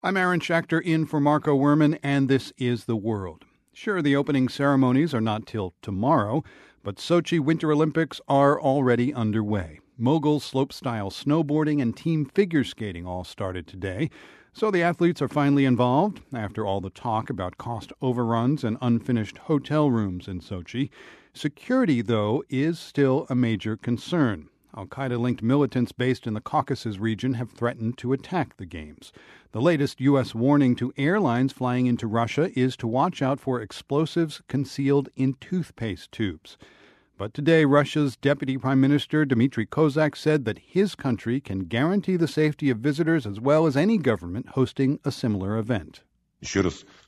I'm Aaron Schachter in for Marco Werman, and this is The World. Sure, the opening ceremonies are not till tomorrow, but Sochi Winter Olympics are already underway. Mogul slopestyle snowboarding and team figure skating all started today. So the athletes are finally involved after all the talk about cost overruns and unfinished hotel rooms in Sochi. Security, though, is still a major concern. Al-Qaeda-linked militants based in the Caucasus region have threatened to attack the Games. The latest U.S. warning to airlines flying into Russia is to watch out for explosives concealed in toothpaste tubes. But today, Russia's Deputy Prime Minister Dmitry Kozak said that his country can guarantee the safety of visitors as well as any government hosting a similar event. I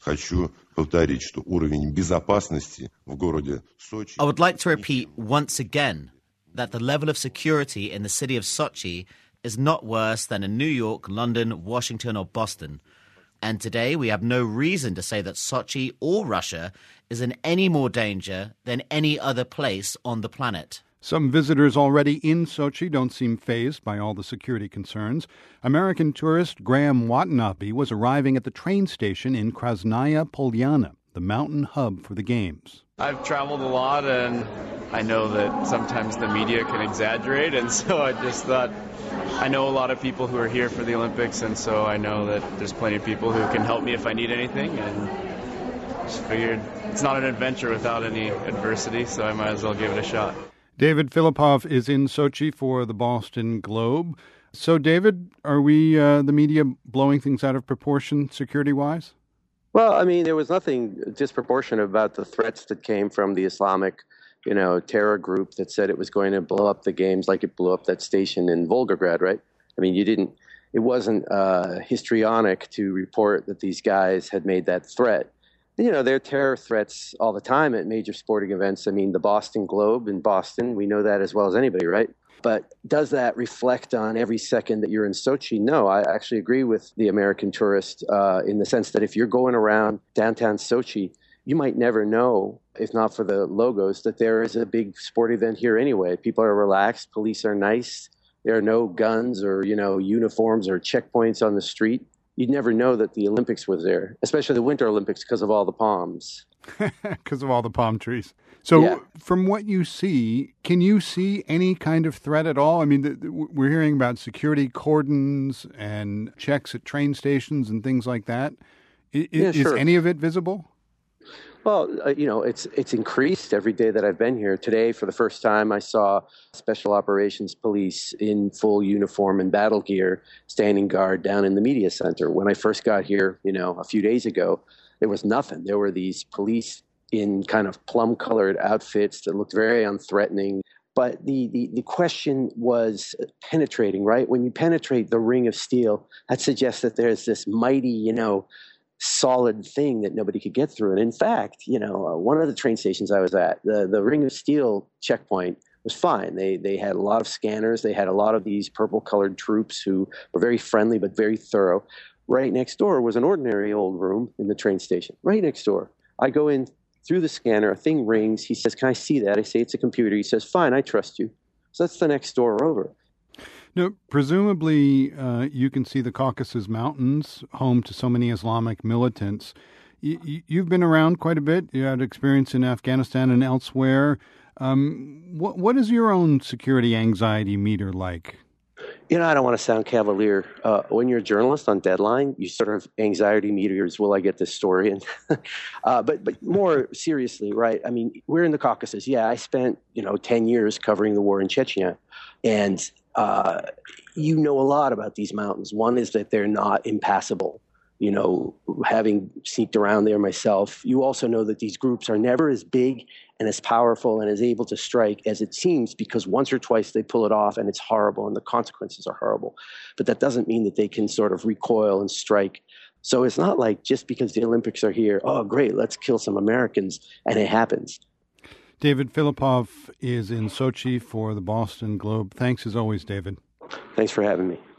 would like to repeat once again that the level of security in the city of Sochi is not worse than in New York, London, Washington or Boston. And today we have no reason to say that Sochi or Russia is in any more danger than any other place on the planet. Some visitors already in Sochi don't seem fazed by all the security concerns. American tourist Graham Watanabe was arriving at the train station in Krasnaya Polyana, the mountain hub for the Games. I've traveled a lot, and I know that sometimes the media can exaggerate, and so I just thought, I know a lot of people who are here for the Olympics, and so I know that there's plenty of people who can help me if I need anything, and just figured it's not an adventure without any adversity, so I might as well give it a shot. David Filipov is in Sochi for the Boston Globe. So, David, are we, the media, blowing things out of proportion security-wise? Well, I mean, there was nothing disproportionate about the threats that came from the Islamic, terror group that said it was going to blow up the Games like it blew up that station in Volgograd, right? I mean, it wasn't histrionic to report that these guys had made that threat. There are terror threats all the time at major sporting events. I mean, the Boston Globe in Boston, we know that as well as anybody, right? But does that reflect on every second that you're in Sochi? No, I actually agree with the American tourist in the sense that if you're going around downtown Sochi, you might never know, if not for the logos, that there is a big sport event here anyway. People are relaxed. Police are nice. There are no guns or, uniforms or checkpoints on the street. You'd never know that the Olympics was there, especially the Winter Olympics, because of all the palms. Because of all the palm trees. So From what you see, can you see any kind of threat at all? I mean, we're hearing about security cordons and checks at train stations and things like that. Is any of it visible? Well, it's increased every day that I've been here. Today, for the first time, I saw Special Operations Police in full uniform and battle gear standing guard down in the media center. When I first got here, a few days ago, there was nothing. There were these police in kind of plum-colored outfits that looked very unthreatening. But the question was penetrating, right? When you penetrate the ring of steel, that suggests that there's this mighty, solid thing that nobody could get through. And in fact, one of the train stations I was at, the Ring of Steel checkpoint was fine. They had a lot of scanners. They had a lot of these purple-colored troops who were very friendly but very thorough. Right next door was an ordinary old room in the train station. Right next door. I go in through the scanner. A thing rings. He says, "Can I see that?" I say, "It's a computer." He says, "Fine, I trust you." So that's the next door over. Now, presumably, you can see the Caucasus Mountains, home to so many Islamic militants. You've been around quite a bit. You had experience in Afghanistan and elsewhere. What is your own security anxiety meter like? I don't want to sound cavalier. When you're a journalist on Deadline, you sort of anxiety meters, will I get this story? And but more seriously, right? I mean, we're in the Caucasus. Yeah, I spent, 10 years covering the war in Chechnya. And you know a lot about these mountains. One is that they're not impassable. Having sneaked around there myself, you also know that these groups are never as big and as powerful and as able to strike as it seems, because once or twice they pull it off and it's horrible and the consequences are horrible. But that doesn't mean that they can sort of recoil and strike. So it's not like just because the Olympics are here, oh, great, let's kill some Americans, and it happens. David Filipov is in Sochi for the Boston Globe. Thanks as always, David. Thanks for having me.